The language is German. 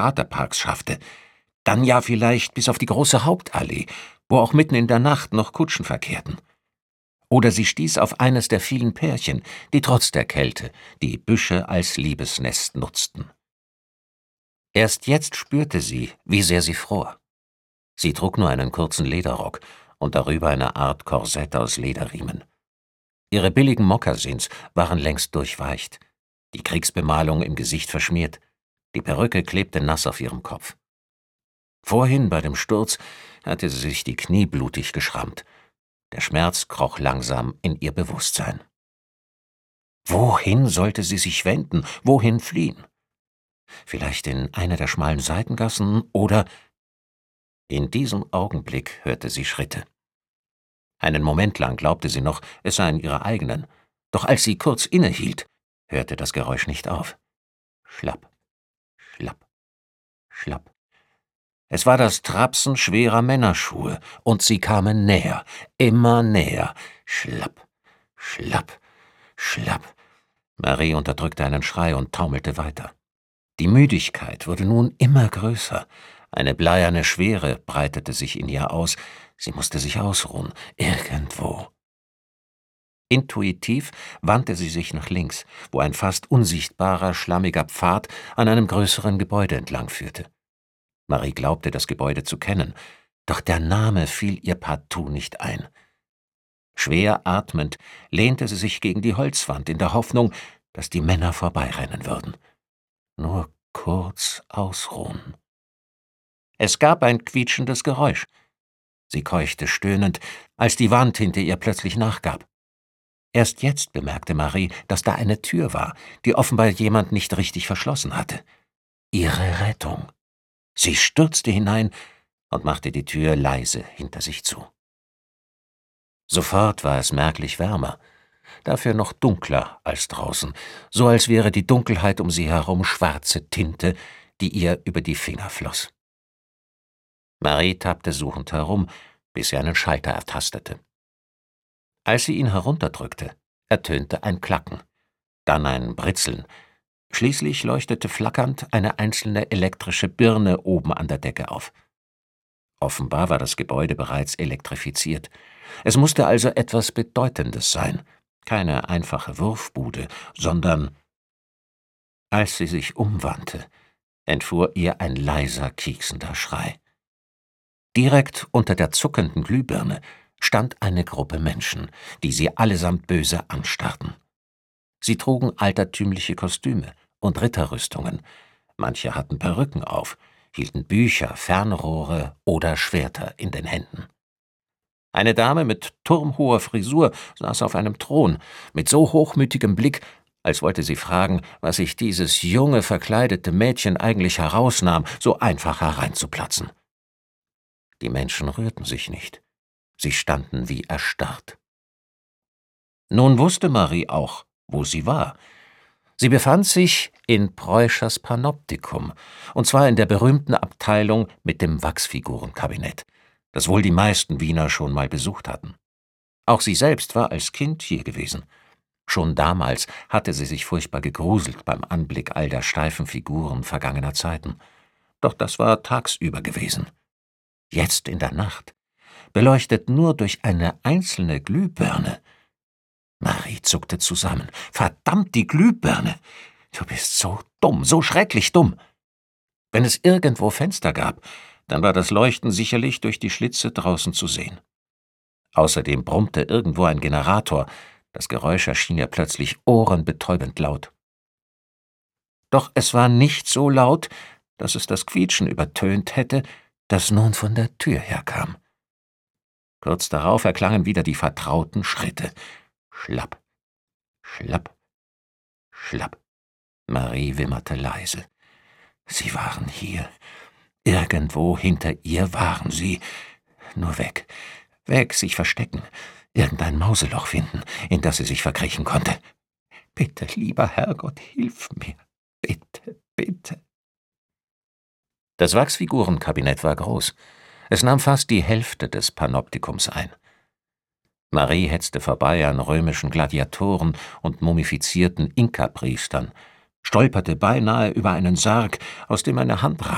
Praterparks schaffte. Dann ja vielleicht bis auf die große Hauptallee, wo auch mitten in der Nacht noch Kutschen verkehrten. Oder sie stieß auf eines der vielen Pärchen, die trotz der Kälte die Büsche als Liebesnest nutzten. Erst jetzt spürte sie, wie sehr sie fror. Sie trug nur einen kurzen Lederrock und darüber eine Art Korsett aus Lederriemen. Ihre billigen Mokassins waren längst durchweicht, die Kriegsbemalung im Gesicht verschmiert, die Perücke klebte nass auf ihrem Kopf. Vorhin bei dem Sturz hatte sie sich die Knie blutig geschrammt. Der Schmerz kroch langsam in ihr Bewusstsein. Wohin sollte sie sich wenden, wohin fliehen? Vielleicht in eine der schmalen Seitengassen oder... In diesem Augenblick hörte sie Schritte. Einen Moment lang glaubte sie noch, es seien ihre eigenen, doch als sie kurz innehielt, hörte das Geräusch nicht auf. Schlapp, schlapp, schlapp. Es war das Trapsen schwerer Männerschuhe, und sie kamen näher, immer näher. Schlapp, schlapp, schlapp. Marie unterdrückte einen Schrei und taumelte weiter. Die Müdigkeit wurde nun immer größer. Eine bleierne Schwere breitete sich in ihr aus. Sie musste sich ausruhen, irgendwo. Intuitiv wandte sie sich nach links, wo ein fast unsichtbarer, schlammiger Pfad an einem größeren Gebäude entlang führte. Marie glaubte, das Gebäude zu kennen, doch der Name fiel ihr partout nicht ein. Schwer atmend lehnte sie sich gegen die Holzwand in der Hoffnung, dass die Männer vorbeirennen würden. Nur kurz ausruhen. Es gab ein quietschendes Geräusch. Sie keuchte stöhnend, als die Wand hinter ihr plötzlich nachgab. Erst jetzt bemerkte Marie, dass da eine Tür war, die offenbar jemand nicht richtig verschlossen hatte. Ihre Rettung. Sie stürzte hinein und machte die Tür leise hinter sich zu. Sofort war es merklich wärmer, dafür noch dunkler als draußen, so als wäre die Dunkelheit um sie herum schwarze Tinte, die ihr über die Finger floss. Marie tappte suchend herum, bis sie einen Schalter ertastete. Als sie ihn herunterdrückte, ertönte ein Klacken, dann ein Britzeln. Schließlich leuchtete flackernd eine einzelne elektrische Birne oben an der Decke auf. Offenbar war das Gebäude bereits elektrifiziert. Es musste also etwas Bedeutendes sein, keine einfache Wurfbude, sondern... Als sie sich umwandte, entfuhr ihr ein leiser, kieksender Schrei. Direkt unter der zuckenden Glühbirne stand eine Gruppe Menschen, die sie allesamt böse anstarrten. Sie trugen altertümliche Kostüme und Ritterrüstungen, manche hatten Perücken auf, hielten Bücher, Fernrohre oder Schwerter in den Händen. Eine Dame mit turmhoher Frisur saß auf einem Thron, mit so hochmütigem Blick, als wollte sie fragen, was sich dieses junge, verkleidete Mädchen eigentlich herausnahm, so einfach hereinzuplatzen. Die Menschen rührten sich nicht. Sie standen wie erstarrt. Nun wusste Marie auch, wo sie war. Sie befand sich in Preuschers Panoptikum, und zwar in der berühmten Abteilung mit dem Wachsfigurenkabinett, das wohl die meisten Wiener schon mal besucht hatten. Auch sie selbst war als Kind hier gewesen. Schon damals hatte sie sich furchtbar gegruselt beim Anblick all der steifen Figuren vergangener Zeiten. Doch das war tagsüber gewesen. Jetzt in der Nacht, beleuchtet nur durch eine einzelne Glühbirne. Marie zuckte zusammen. Verdammt, die Glühbirne! Du bist so dumm, so schrecklich dumm! Wenn es irgendwo Fenster gab, dann war das Leuchten sicherlich durch die Schlitze draußen zu sehen. Außerdem brummte irgendwo ein Generator. Das Geräusch erschien ihr plötzlich ohrenbetäubend laut. Doch es war nicht so laut, dass es das Quietschen übertönt hätte, das nun von der Tür herkam. Kurz darauf erklangen wieder die vertrauten Schritte. Schlapp, schlapp, schlapp. Marie wimmerte leise. Sie waren hier. Irgendwo hinter ihr waren sie. Nur weg, weg, sich verstecken. Irgendein Mauseloch finden, in das sie sich verkriechen konnte. Bitte, lieber Herrgott, hilf mir. Bitte, bitte. Das Wachsfigurenkabinett war groß. Es nahm fast die Hälfte des Panoptikums ein. Marie hetzte vorbei an römischen Gladiatoren und mumifizierten Inka-Priestern, stolperte beinahe über einen Sarg, aus dem eine Hand